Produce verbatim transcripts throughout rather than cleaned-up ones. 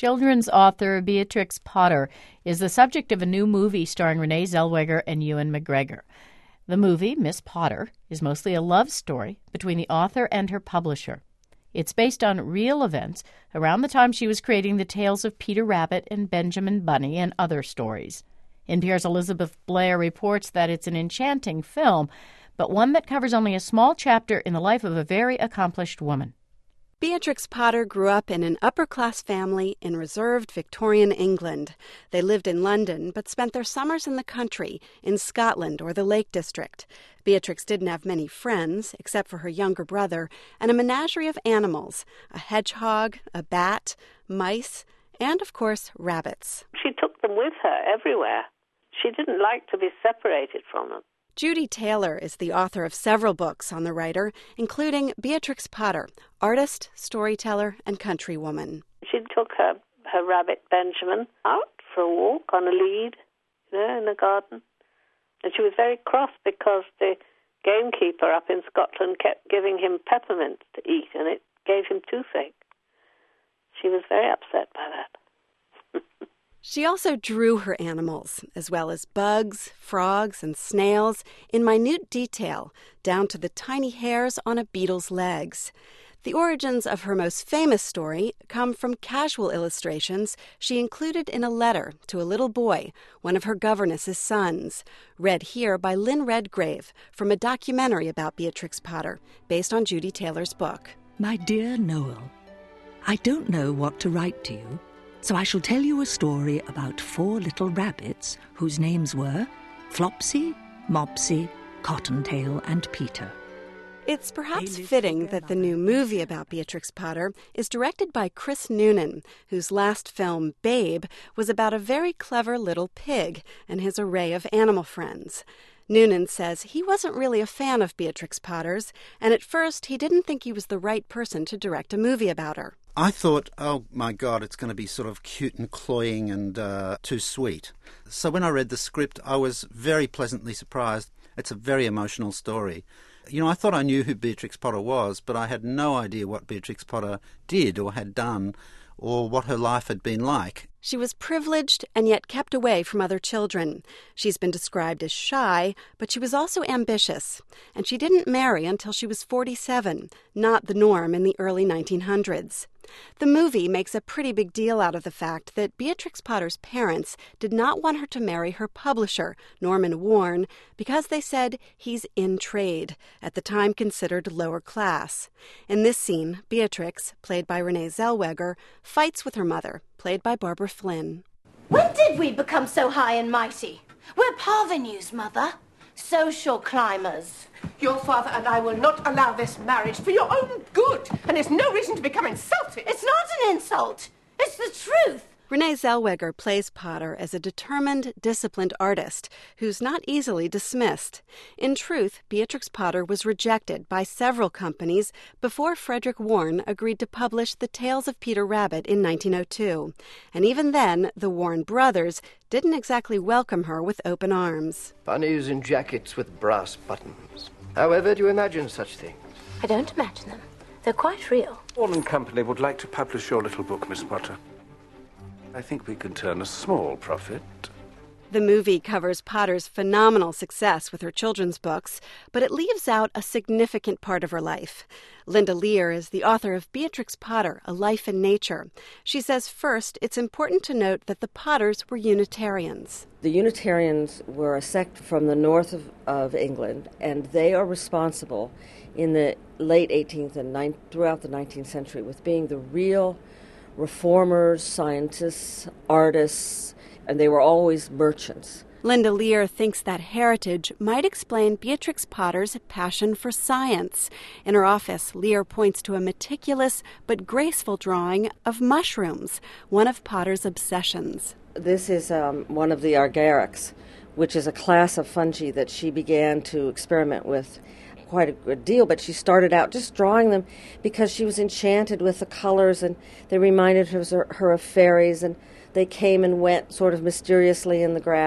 Children's author Beatrix Potter is the subject of a new movie starring Renee Zellweger and Ewan McGregor. The movie, Miss Potter, is mostly a love story between the author and her publisher. It's based on real events around the time she was creating the tales of Peter Rabbit and Benjamin Bunny and other stories. N P R's Elizabeth Blair reports that it's an enchanting film, but one that covers only a small chapter in the life of a very accomplished woman. Beatrix Potter grew up in an upper-class family in reserved Victorian England. They lived in London, but spent their summers in the country, in Scotland or the Lake District. Beatrix didn't have many friends, except for her younger brother, and a menagerie of animals, a hedgehog, a bat, mice, and, of course, rabbits. She took them with her everywhere. She didn't like to be separated from them. Judy Taylor is the author of several books on the writer, including Beatrix Potter, artist, storyteller, and countrywoman. She took her, her rabbit Benjamin out for a walk on a lead, you know, in the garden. And she was very cross because the gamekeeper up in Scotland kept giving him peppermint to eat, and it gave him toothache. She was very upset by that. She also drew her animals, as well as bugs, frogs, and snails, in minute detail, down to the tiny hairs on a beetle's legs. The origins of her most famous story come from casual illustrations she included in a letter to a little boy, one of her governess's sons, read here by Lynn Redgrave from a documentary about Beatrix Potter, based on Judy Taylor's book. My dear Noel, I don't know what to write to you, so I shall tell you a story about four little rabbits whose names were Flopsy, Mopsy, Cottontail, and Peter. It's perhaps fitting that the new movie about Beatrix Potter is directed by Chris Noonan, whose last film, Babe, was about a very clever little pig and his array of animal friends. Noonan says he wasn't really a fan of Beatrix Potter's, and at first he didn't think he was the right person to direct a movie about her. I thought, oh my God, it's going to be sort of cute and cloying and uh, too sweet. So when I read the script, I was very pleasantly surprised. It's a very emotional story. You know, I thought I knew who Beatrix Potter was, but I had no idea what Beatrix Potter did or had done or what her life had been like. She was privileged and yet kept away from other children. She's been described as shy, but she was also ambitious. And she didn't marry until she was forty-seven, not the norm in the early nineteen hundreds. The movie makes a pretty big deal out of the fact that Beatrix Potter's parents did not want her to marry her publisher, Norman Warren, because they said he's in trade, at the time considered lower class. In this scene, Beatrix, played by Renee Zellweger, fights with her mother, played by Barbara Flynn. When did we become so high and mighty? We're parvenus, Mother. Social climbers. Your father and I will not allow this marriage for your own good, and there's no reason to become insulted. It's not an insult. It's the truth. Renee Zellweger plays Potter as a determined, disciplined artist who's not easily dismissed. In truth, Beatrix Potter was rejected by several companies before Frederick Warne agreed to publish The Tales of Peter Rabbit in nineteen oh two. And even then, the Warne brothers didn't exactly welcome her with open arms. Bunnies in jackets with brass buttons. However do you imagine such things? I don't imagine them. They're quite real. Warne and Company would like to publish your little book, Miss Potter. I think we can turn a small profit. The movie covers Potter's phenomenal success with her children's books, but it leaves out a significant part of her life. Linda Lear is the author of Beatrix Potter, A Life in Nature. She says first, it's important to note that the Potters were Unitarians. The Unitarians were a sect from the north of, of England, and they are responsible in the late eighteenth and ninth, throughout the nineteenth century with being the real reformers, scientists, artists, and they were always merchants. Linda Lear thinks that heritage might explain Beatrix Potter's passion for science. In her office, Lear points to a meticulous but graceful drawing of mushrooms, one of Potter's obsessions. This is um, one of the Argyracs, which is a class of fungi that she began to experiment with quite a good deal, but she started out just drawing them because she was enchanted with the colors, and they reminded her, her of fairies, and they came and went sort of mysteriously in the grass.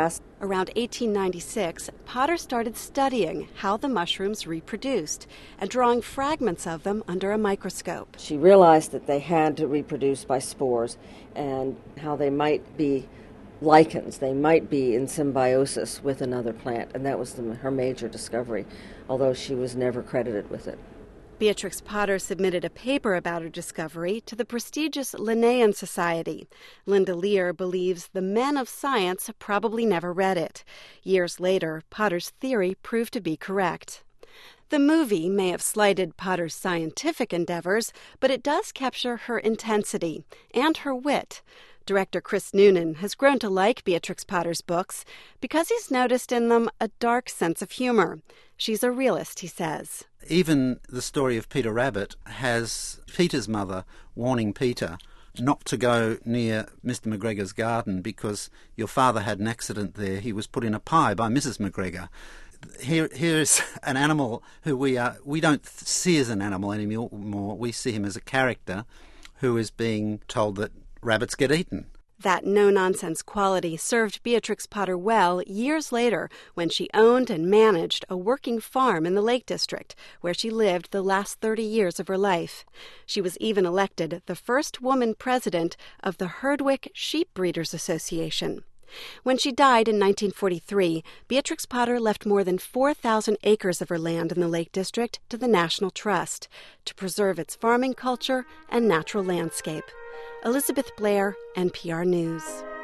Around eighteen ninety-six, Potter started studying how the mushrooms reproduced and drawing fragments of them under a microscope. She realized that they had to reproduce by spores and how they might be lichens. They might be in symbiosis with another plant, and that was the, her major discovery, although she was never credited with it. Beatrix Potter submitted a paper about her discovery to the prestigious Linnaean Society. Linda Lear believes the men of science probably never read it. Years later, Potter's theory proved to be correct. The movie may have slighted Potter's scientific endeavors, but it does capture her intensity and her wit. Director Chris Noonan has grown to like Beatrix Potter's books because he's noticed in them a dark sense of humor. She's a realist, he says. Even the story of Peter Rabbit has Peter's mother warning Peter not to go near Mister McGregor's garden because your father had an accident there. He was put in a pie by Missus McGregor. Here, here is an animal who we are, we don't see as an animal anymore. We see him as a character who is being told that rabbits get eaten. That no-nonsense quality served Beatrix Potter well years later when she owned and managed a working farm in the Lake District, where she lived the last thirty years of her life. She was even elected the first woman president of the Herdwick Sheep Breeders Association. When she died in nineteen forty-three, Beatrix Potter left more than four thousand acres of her land in the Lake District to the National Trust to preserve its farming culture and natural landscape. Elizabeth Blair, N P R News.